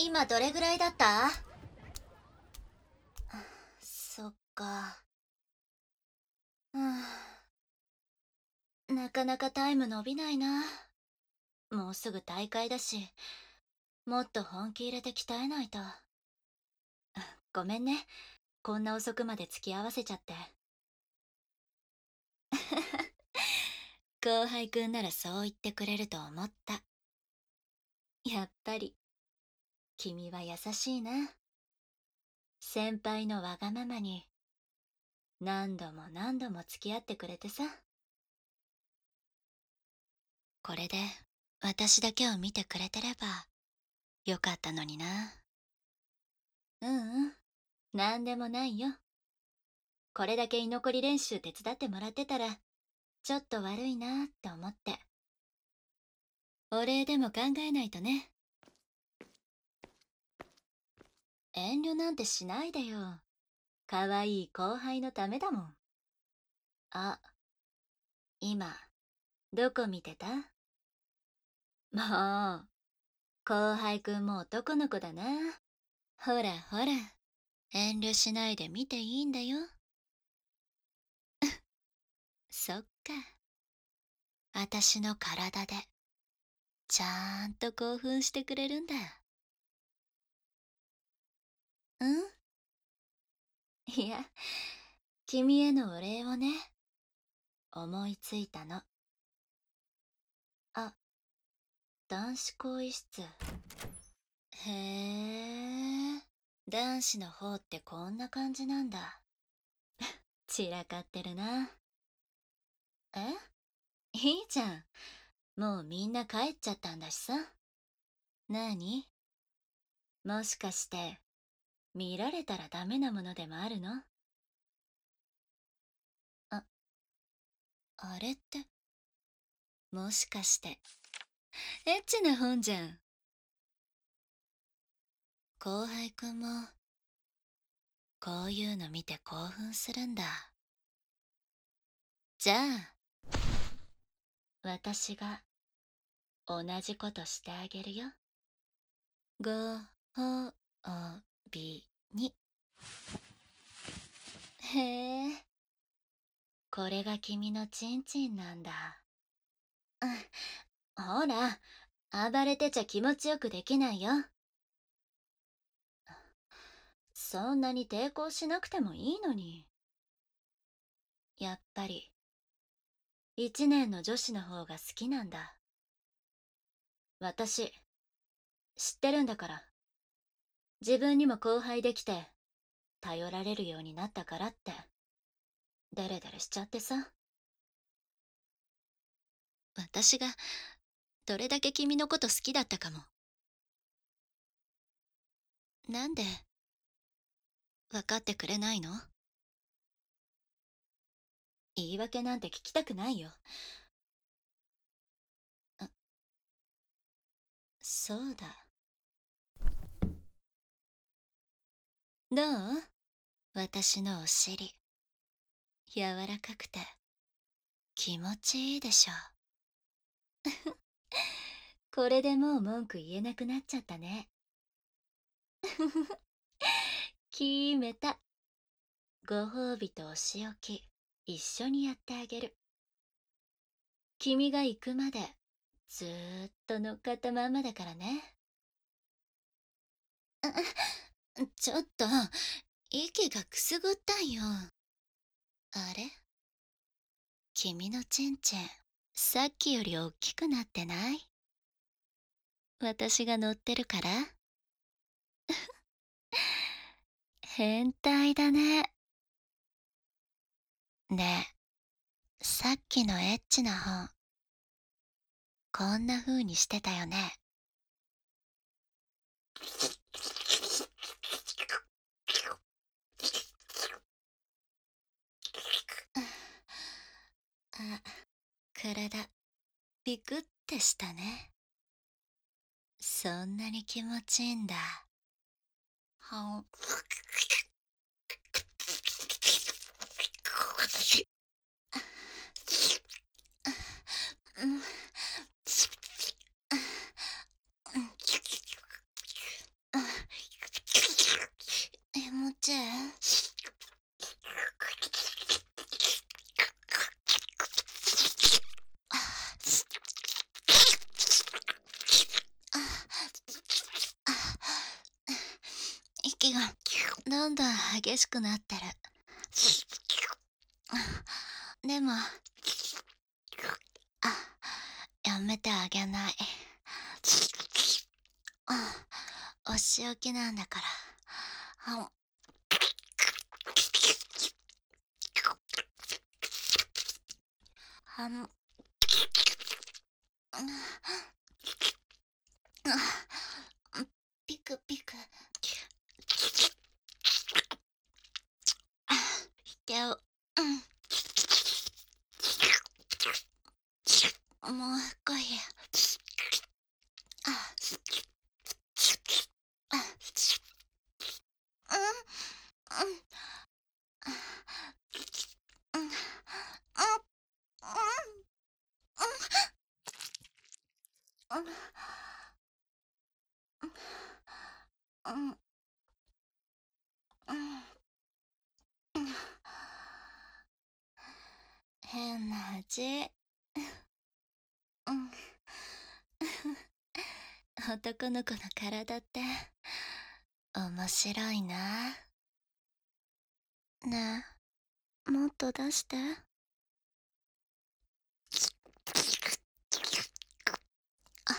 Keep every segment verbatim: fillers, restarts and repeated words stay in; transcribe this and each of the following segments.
今どれぐらいだった？そっか。うん。なかなかタイム伸びないな。もうすぐ大会だし、もっと本気入れて鍛えないと。ごめんね。こんな遅くまで付き合わせちゃって。後輩くんならそう言ってくれると思った。やっぱり、君は優しいな。先輩のわがままに、何度も何度も付き合ってくれてさ。これで、私だけを見てくれてれば、よかったのにな。うんうん。なんでもないよ。これだけ居残り練習手伝ってもらってたら、ちょっと悪いなって思って。お礼でも考えないとね。遠慮なんてしないでよ。可愛い後輩のためだもん。あ、今、どこ見てた？もう、後輩くんも男の子だな。ほらほら、遠慮しないで見ていいんだよ。そっか。あたしの体で、ちゃんと興奮してくれるんだ。うん？いや、君へのお礼をね、思いついたの。あ、男子更衣室。へえ、男子の方ってこんな感じなんだ。散らかってるな。え？いいじゃん。もうみんな帰っちゃったんだしさ。なに？もしかして、見られたらダメなものでもあるの？あ、あれって、もしかして、エッチな本じゃん。後輩くんも、こういうの見て興奮するんだ。じゃあ、私が、同じことしてあげるよ。ご褒美に。へえ、これが君のチンチンなんだ。うん、ほら、暴れてちゃ気持ちよくできないよ。そんなに抵抗しなくてもいいのに。やっぱり、一年の女子の方が好きなんだ。私、知ってるんだから。自分にも後輩できて、頼られるようになったからって。デレデレしちゃってさ。私が、どれだけ君のこと好きだったかも。なんで、分かってくれないの？言い訳なんて聞きたくないよ。あ、そうだ。どう？私のお尻。柔らかくて、気持ちいいでしょ。これでもう文句言えなくなっちゃったね。決めた。ご褒美とお仕置き、一緒にやってあげる。君が行くまで、ずーっと乗っかったまんまだからね。ちょっと、息がくすぐったんよ。あれ？君のチンチン、さっきより大きくなってない？私が乗ってるから？変態だね。ねえ、さっきのエッチな本、こんな風にしてたよね。あ、体、ピクってしたね。そんなに気持ちいいんだ。はん。 息がどんどん激しくなってる。でも、あ、やめてあげない。あ、お仕置きなんだから。あ、あの、ピクピク。手を、うん、もう少し。あ、あ、うん、うん、うん、うん、うん、うん、うん、うん、うん、変な味。うん。男の子の体って面白いな。ねえ、もっと出して。あ、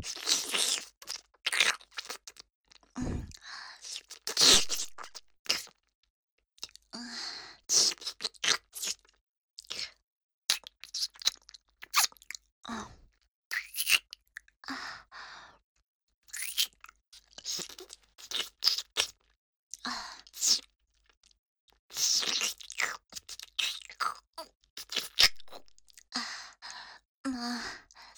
うん、うん、あ、あ、あ、あ、もう、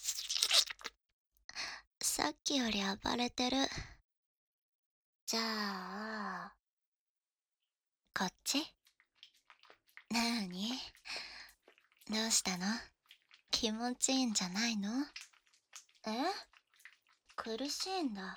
さっきより暴れてる。じゃあ、こっち。なーに、どうしたの？気持ちいいんじゃないの？え？苦しいんだ。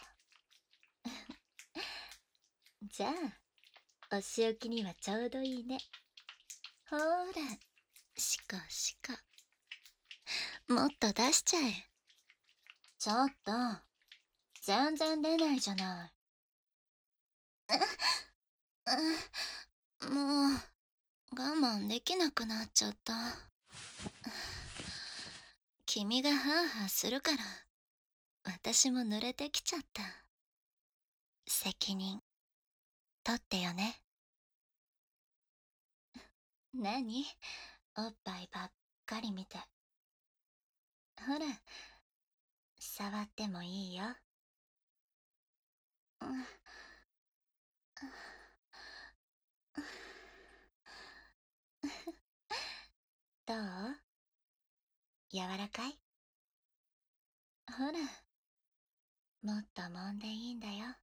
じゃあ、お仕置きにはちょうどいいね。ほーら、しこしこ。もっと出しちゃえ。ちょっと、全然出ないじゃない。う、う、もう、我慢できなくなっちゃった。君がハーハーするから、私も濡れてきちゃった。責任、取ってよね。何？おっぱいばっかり見て。ほら、触ってもいいよ。うん、どう？柔らかい？ほら、もっと揉んでいいんだよ。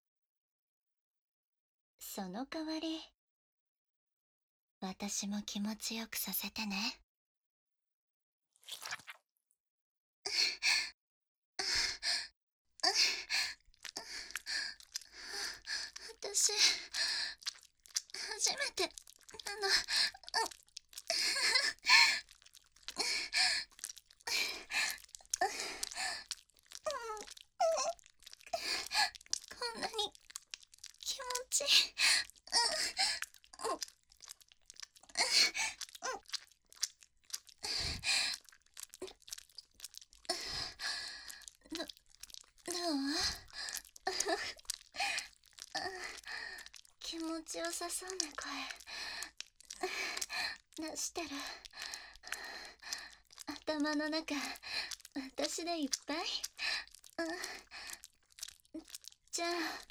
その代わり、私も気持ちよくさせてね。私、初めて、あの、こんなに気持ちいい。ど、どう？気持ちよさそうな声出してる。頭の中、私でいっぱい。じゃ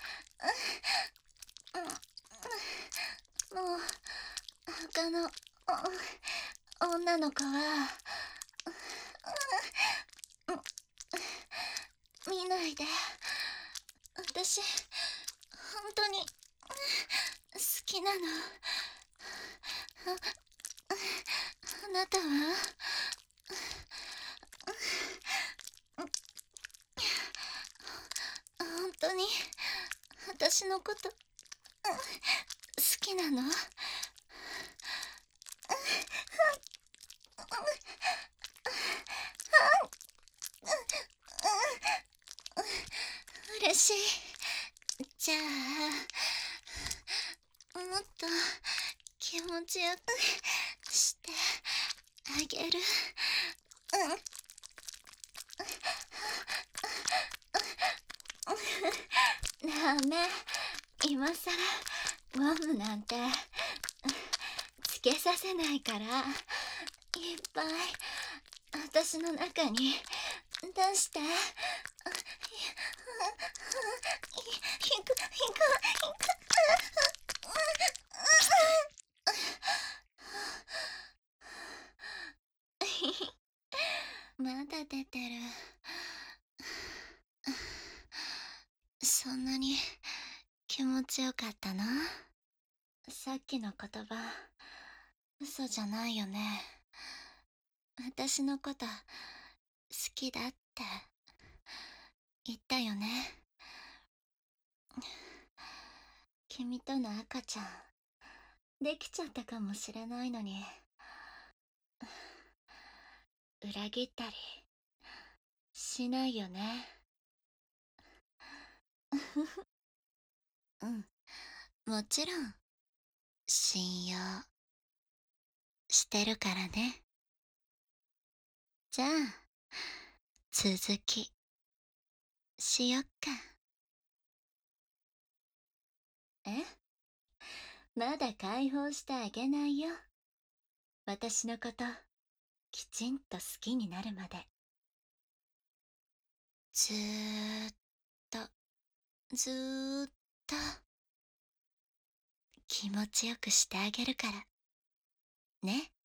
あ、もう、他のお女の子は見ないで。私、本当に好きなの。あ、あなたは？本当に私のこと好きなの？嬉しい。じゃあ、 もっと気持ちよくしてあげる。ダメ。今さらゴムなんてつけさせないから、いっぱい私の中に出して。ひくひくひく。まだ出てる。そんなに気持ちよかったの？さっきの言葉、嘘じゃないよね。私のこと好きだって言ったよね。君との赤ちゃんできちゃったかもしれないのに、裏切ったりしないよね。うん、もちろん信用してるからね。じゃあ続きしよっか。え、まだ解放してあげないよ。私のこときちんと好きになるまで。ずーっとずーっと気持ちよくしてあげるからね。